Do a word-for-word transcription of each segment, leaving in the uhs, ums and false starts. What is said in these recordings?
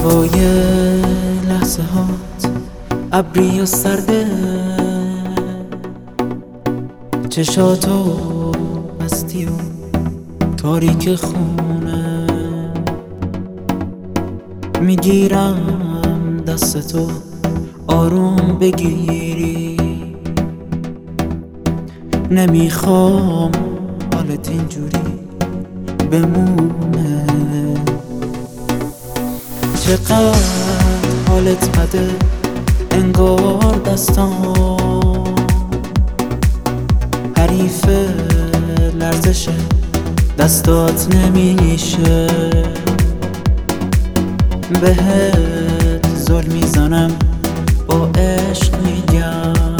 هوای لحظه هات ابری و سرده، چشاتو بستی و تاریک خونه، میگیرم دستتو آروم بگیری، نمیخوام حالت اینجوری بمونه. چقدر حالت بده انگار دستام حریف لرزش دستات نمیشه، بهت زل میزنم با عشق میگم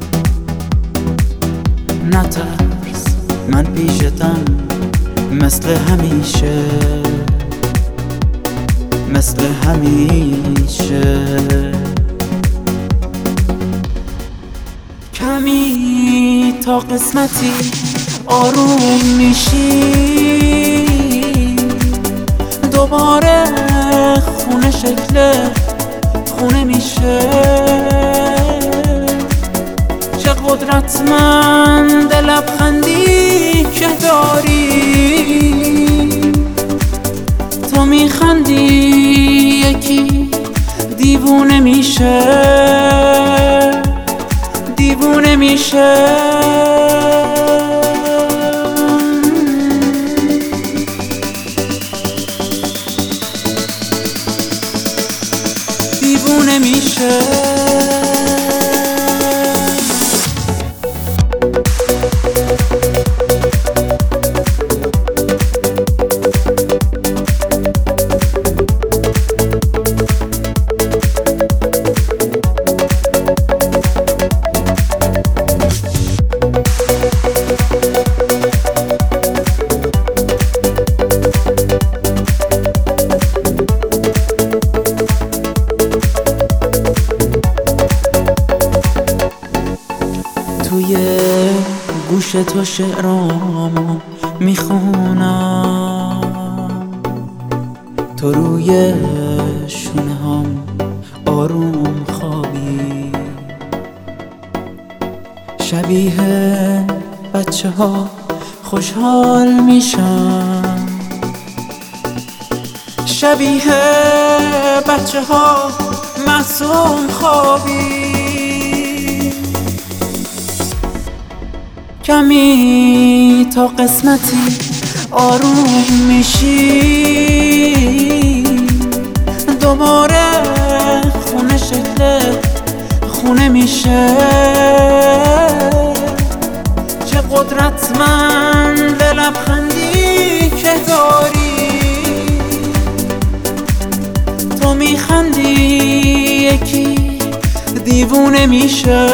نترس من پیشتم مثل همیشه، مثل همیشه. کمی تا قسمتی آروم میشی، دوباره خونه شکل خونه میشه. چه قدرتمند لبخندی که داری، تو میخندی یکی دیوونه میشه، دیوونه میشه. دیوونه میشه. توی گوش تو شعرامو میخونم، تو روی شونه هم آروم خوابی، شبیه بچه ها خوشحال میشم، شبیه بچه ها معصوم خوابی. کمی تا قسمتی آروم میشی، دوباره خونه شکل خونه میشه. چه قدرتمند لبخندی که داری، تو میخندی یکی دیوونه میشه،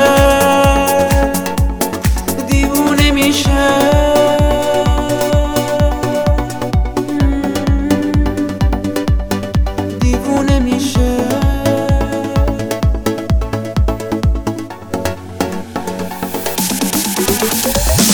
دیوونه میشه. دیوونه میشه.